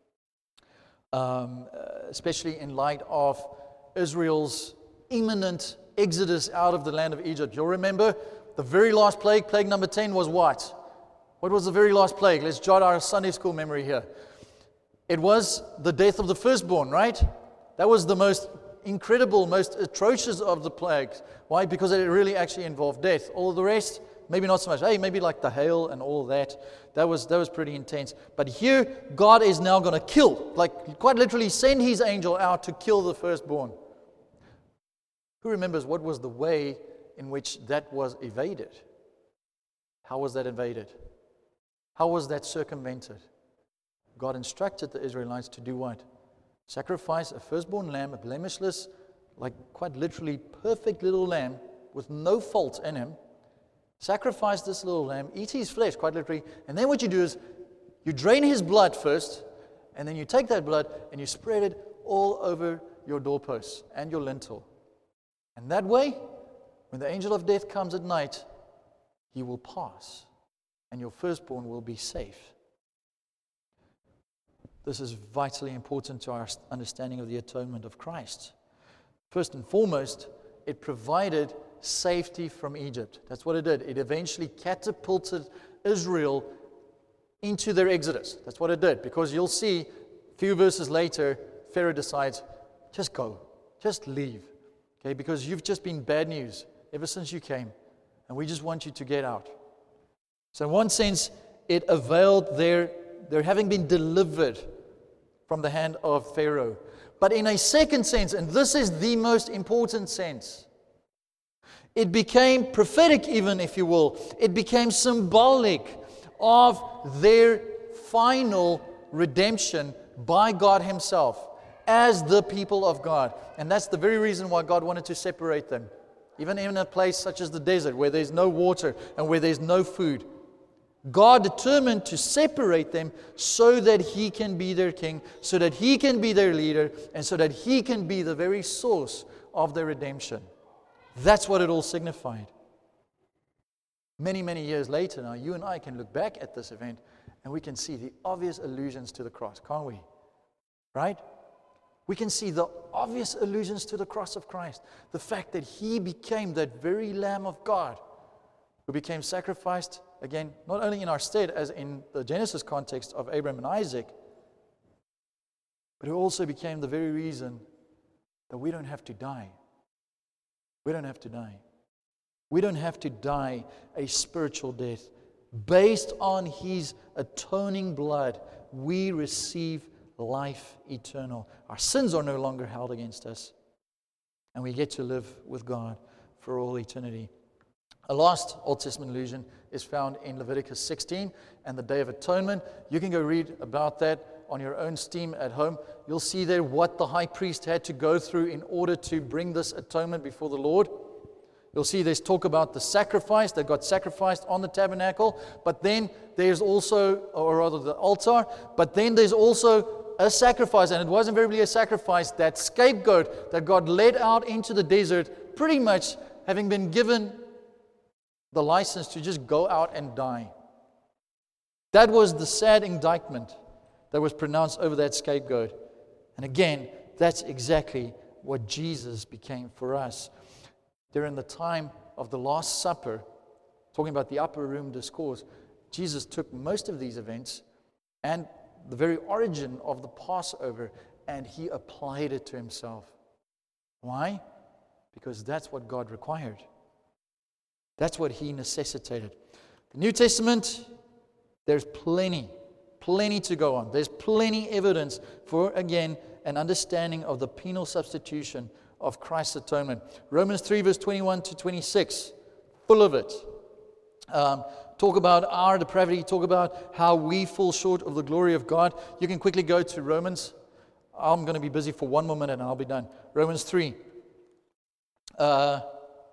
um, especially in light of Israel's imminent exodus out of the land of Egypt. You'll remember the very last plague, plague number ten, was what? What was the very last plague? Let's jot our Sunday school memory here. It was the death of the firstborn, right? That was the most incredible, most atrocious of the plagues. Why? Because it really actually involved death. All the rest, maybe not so much. Hey, maybe like the hail and all that. That was that was pretty intense. But here, God is now going to kill, like quite literally send His angel out to kill the firstborn. Who remembers what was the way in which that was evaded? How was that evaded? How was that circumvented? God instructed the Israelites to do what? Sacrifice a firstborn lamb, a blemishless, like quite literally perfect little lamb with no fault in him. Sacrifice this little lamb, eat his flesh, quite literally, and then what you do is you drain his blood first, and then you take that blood and you spread it all over your doorposts and your lintel. And that way, When the angel of death comes at night, he will pass, and your firstborn will be safe. This is vitally important to our understanding of the atonement of Christ. First and foremost, it provided safety from Egypt. That's what it did. It eventually catapulted Israel into their exodus. That's what it did. Because you'll see, a few verses later, Pharaoh decides, just go. Just leave. Okay, because you've just been bad news ever since you came. And we just want you to get out. So in one sense, it availed their, their having been delivered from the hand of Pharaoh. But in a second sense, and this is the most important sense, it became prophetic even, if you will. It became symbolic of their final redemption by God Himself as the people of God. And that's the very reason why God wanted to separate them. Even in a place such as the desert, where there's no water and where there's no food, God determined to separate them so that He can be their king, so that He can be their leader, and so that He can be the very source of their redemption. That's what it all signified. Many, many years later now, you and I can look back at this event and we can see the obvious allusions to the cross, can't we? Right? We can see the obvious allusions to the cross of Christ. The fact that He became that very Lamb of God who became sacrificed, again, not only in our stead, as in the Genesis context of Abraham and Isaac, but who also became the very reason that we don't have to die. We don't have to die. We don't have to die a spiritual death. Based on His atoning blood, we receive life eternal. Our sins are no longer held against us, and we get to live with God for all eternity. A last Old Testament allusion is found in Leviticus sixteen and the Day of Atonement. You can go read about that on your own steam at home. You'll see there what the high priest had to go through in order to bring this atonement before the Lord. You'll see there's talk about the sacrifice that got sacrificed on the tabernacle, but then there's also, or rather the altar, but then there's also a sacrifice, and it was invariably a sacrifice, that scapegoat that God led out into the desert, pretty much having been given the license to just go out and die. That was the sad indictment that was pronounced over that scapegoat. And again, that's exactly what Jesus became for us. During the time of the Last Supper, talking about the upper room discourse, Jesus took most of these events and the very origin of the Passover, and He applied it to Himself. Why? Because that's what God required. That's what He necessitated. The New Testament, there's plenty, plenty to go on. There's plenty evidence for, again, an understanding of the penal substitution of Christ's atonement. Romans three, verse twenty-one to twenty-six, full of it. Um, talk about our depravity, talk about how we fall short of the glory of God. You can quickly go to Romans. I'm going to be busy for one more minute and I'll be done. Romans three. Uh,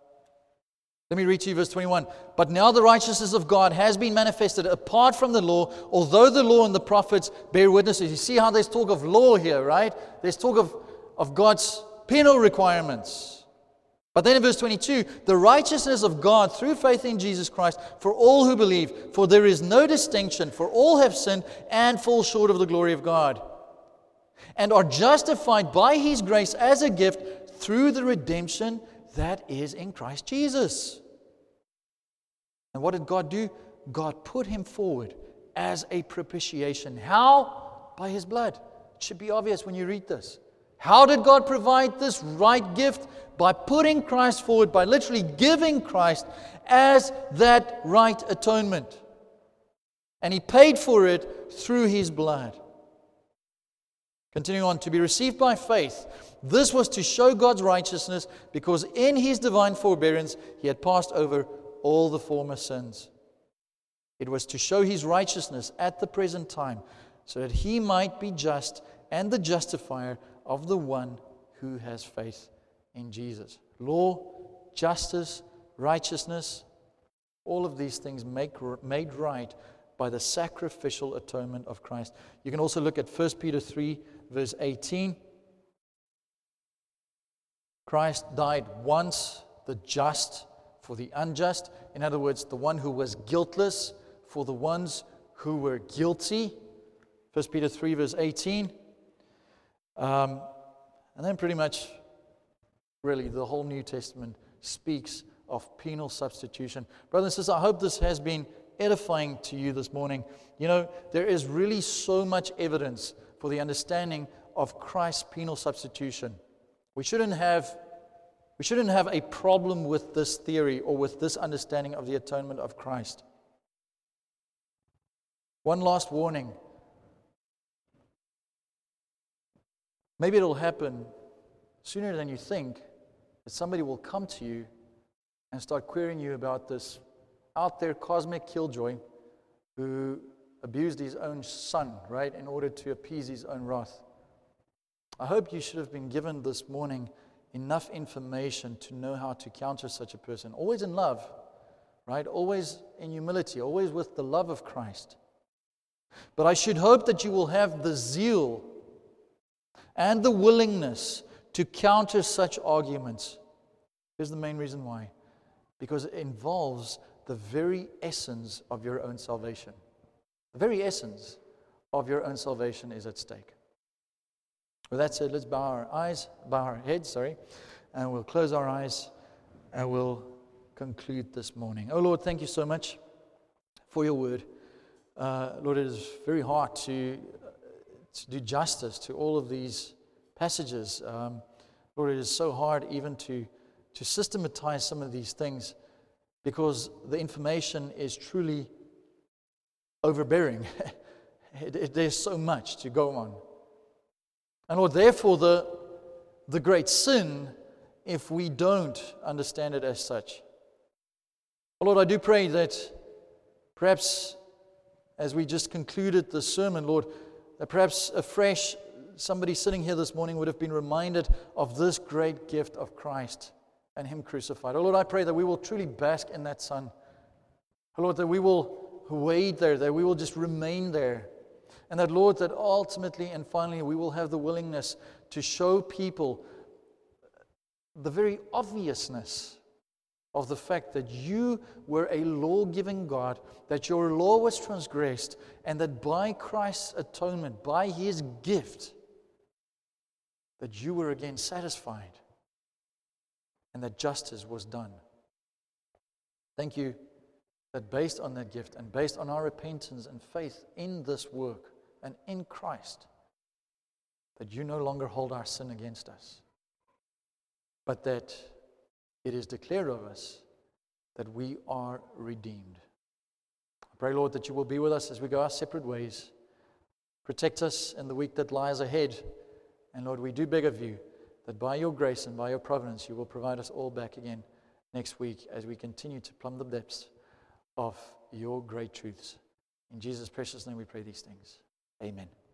let me read to you verse twenty-one. But now the righteousness of God has been manifested apart from the law, although the law and the prophets bear witnesses. You see how there's talk of law here, right? There's talk of, of God's penal requirements. But then in verse twenty-two, the righteousness of God through faith in Jesus Christ for all who believe, for there is no distinction, for all have sinned and fall short of the glory of God, and are justified by His grace as a gift through the redemption that is in Christ Jesus. And what did God do? God put Him forward as a propitiation. How? By His blood. It should be obvious when you read this. How did God provide this right gift? By putting Christ forward, by literally giving Christ as that right atonement. And He paid for it through His blood. Continuing on, to be received by faith. This was to show God's righteousness, because in His divine forbearance He had passed over all the former sins. It was to show His righteousness at the present time, so that He might be just and the justifier of the one who has faith in Jesus. Law, justice, righteousness, all of these things make, made right by the sacrificial atonement of Christ. You can also look at First Peter three, verse eighteen. Christ died once the just for the unjust. In other words, the one who was guiltless for the ones who were guilty. First Peter three, verse eighteen. Um, and then pretty much, really, the whole New Testament speaks of penal substitution. Brothers and sisters, I hope this has been edifying to you this morning. You know, there is really so much evidence for the understanding of Christ's penal substitution. We shouldn't have, we shouldn't have a problem with this theory or with this understanding of the atonement of Christ. One last warning. Maybe it'll happen sooner than you think that somebody will come to you and start querying you about this out there cosmic killjoy who abused his own son, right, in order to appease his own wrath. I hope you should have been given this morning enough information to know how to counter such a person. Always in love, right? Always in humility, always with the love of Christ. But I should hope that you will have the zeal and the willingness to counter such arguments. Here's the main reason why. Because it involves the very essence of your own salvation. The very essence of your own salvation is at stake. With that said, let's bow our eyes, bow our heads, sorry, and we'll close our eyes and we'll conclude this morning. Oh Lord, thank you so much for your word. Uh, Lord, it is very hard to, to do justice to all of these passages. Um, Lord, it is so hard even to, to systematize some of these things because the information is truly overbearing. it, it, there's so much to go on. And Lord, therefore, the, the great sin if we don't understand it as such. Oh Lord, I do pray that perhaps as we just concluded the sermon, Lord, that perhaps afresh somebody sitting here this morning would have been reminded of this great gift of Christ and Him crucified. Oh Lord, I pray that we will truly bask in that sun. Oh Lord, that we will wade there, that we will just remain there. And that, Lord, that ultimately and finally we will have the willingness to show people the very obviousness of the fact that you were a law-giving God, that your law was transgressed, and that by Christ's atonement, by His gift, that you were again satisfied and that justice was done. Thank you that based on that gift and based on our repentance and faith in this work and in Christ, that you no longer hold our sin against us, but that it is declared of us that we are redeemed. I pray, Lord, that you will be with us as we go our separate ways. Protect us in the week that lies ahead. And Lord, we do beg of you that by your grace and by your providence, you will provide us all back again next week as we continue to plumb the depths of your great truths. In Jesus' precious name we pray these things. Amen.